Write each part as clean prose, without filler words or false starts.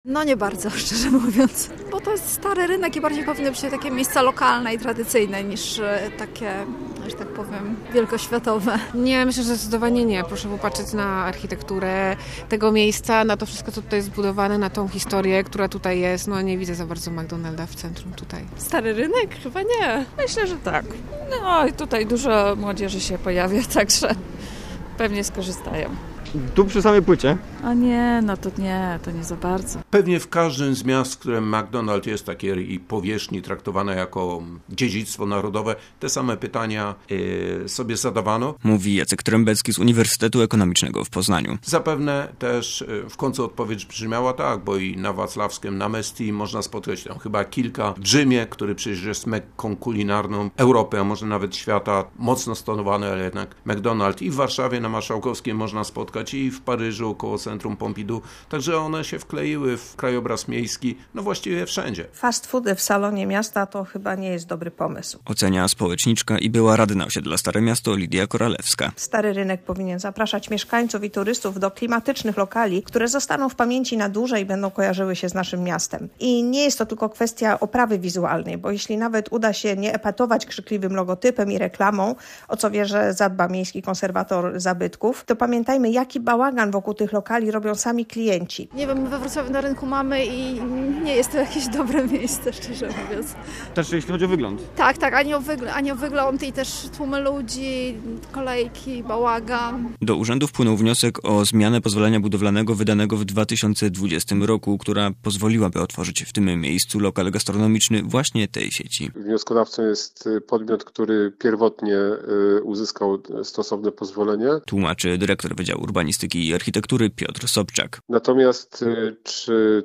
No nie bardzo, szczerze mówiąc, bo to jest stary rynek i bardziej powinny być takie miejsca lokalne i tradycyjne niż takie, że tak powiem, wielkoświatowe. Nie, myślę, że zdecydowanie nie. Proszę popatrzeć na architekturę tego miejsca, na to wszystko, co tutaj jest zbudowane, na tą historię, która tutaj jest. No nie widzę za bardzo McDonalda w centrum tutaj. Stary rynek? Chyba nie. Myślę, że tak. No i tutaj dużo młodzieży się pojawia, także pewnie skorzystają. Tu przy samej płycie? A nie, no to nie za bardzo. Pewnie w każdym z miast, w którym McDonald's jest takiej powierzchni traktowane jako dziedzictwo narodowe, te same pytania sobie zadawano. Mówi Jacek Trębecki z Uniwersytetu Ekonomicznego w Poznaniu. Zapewne też w końcu odpowiedź brzmiała tak, bo i na Wacławskiem, na Mestii można spotkać tam chyba kilka. W Rzymie, który przecież jest mekką kulinarną Europy, a może nawet świata, mocno stonowany, ale jednak McDonald's. I w Warszawie na Marszałkowskiej można spotkać, i w Paryżu koło Centrum Pompidou. Także one się wkleiły w krajobraz miejski, no właściwie wszędzie. Fast foody w salonie miasta to chyba nie jest dobry pomysł. Ocenia społeczniczka i była radna osiedla Stare Miasto Lidia Koralewska. Stary rynek powinien zapraszać mieszkańców i turystów do klimatycznych lokali, które zostaną w pamięci na dłużej i będą kojarzyły się z naszym miastem. I nie jest to tylko kwestia oprawy wizualnej, bo jeśli nawet uda się nie epatować krzykliwym logotypem i reklamą, o co wie, że zadba miejski konserwator zabytków, to pamiętajmy, jaki bałagan wokół tych lokali robią sami klienci. Nie wiem, we Wrocławiu na rynku mamy i nie jest to jakieś dobre miejsce, szczerze mówiąc. Też jeśli chodzi o wygląd? Tak, ani o wygląd i też tłumy ludzi, kolejki, bałagan. Do urzędu wpłynął wniosek o zmianę pozwolenia budowlanego wydanego w 2020 roku, która pozwoliłaby otworzyć w tym miejscu lokal gastronomiczny właśnie tej sieci. Wnioskodawcą jest podmiot, który pierwotnie uzyskał stosowne pozwolenie. Tłumaczy dyrektor Wydziału Urbanistyki i Architektury Piotr Sobczak. Natomiast czy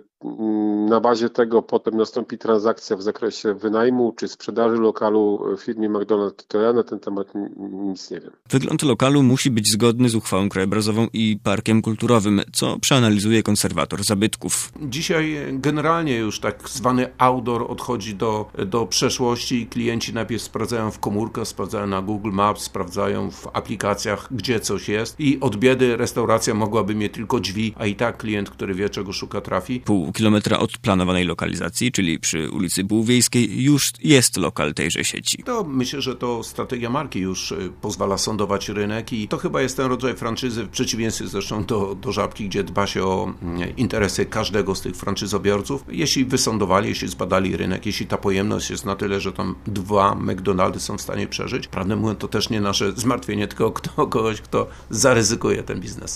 na bazie tego potem nastąpi transakcja w zakresie wynajmu czy sprzedaży lokalu firmie McDonald's, to ja na ten temat nic nie wiem. Wygląd lokalu musi być zgodny z uchwałą krajobrazową i parkiem kulturowym, co przeanalizuje konserwator zabytków. Dzisiaj generalnie już tak zwany outdoor odchodzi do przeszłości i klienci najpierw sprawdzają w komórkach, sprawdzają na Google Maps, sprawdzają w aplikacjach, gdzie coś jest i od biedy restauracja mogłaby mieć tylko drzwi, a i tak klient, który wie, czego szuka, trafi. Pół kilometra od planowanej lokalizacji, czyli przy ulicy Półwiejskiej, już jest lokal tejże sieci. To myślę, że to strategia marki już pozwala sondować rynek i to chyba jest ten rodzaj franczyzy, w przeciwieństwie zresztą do Żabki, gdzie dba się o interesy każdego z tych franczyzobiorców. Jeśli wysądowali, jeśli zbadali rynek, jeśli ta pojemność jest na tyle, że tam 2 McDonaldy są w stanie przeżyć, prawdę mówiąc, to też nie nasze zmartwienie, tylko kogoś, kto zaryzykuje ten biznes.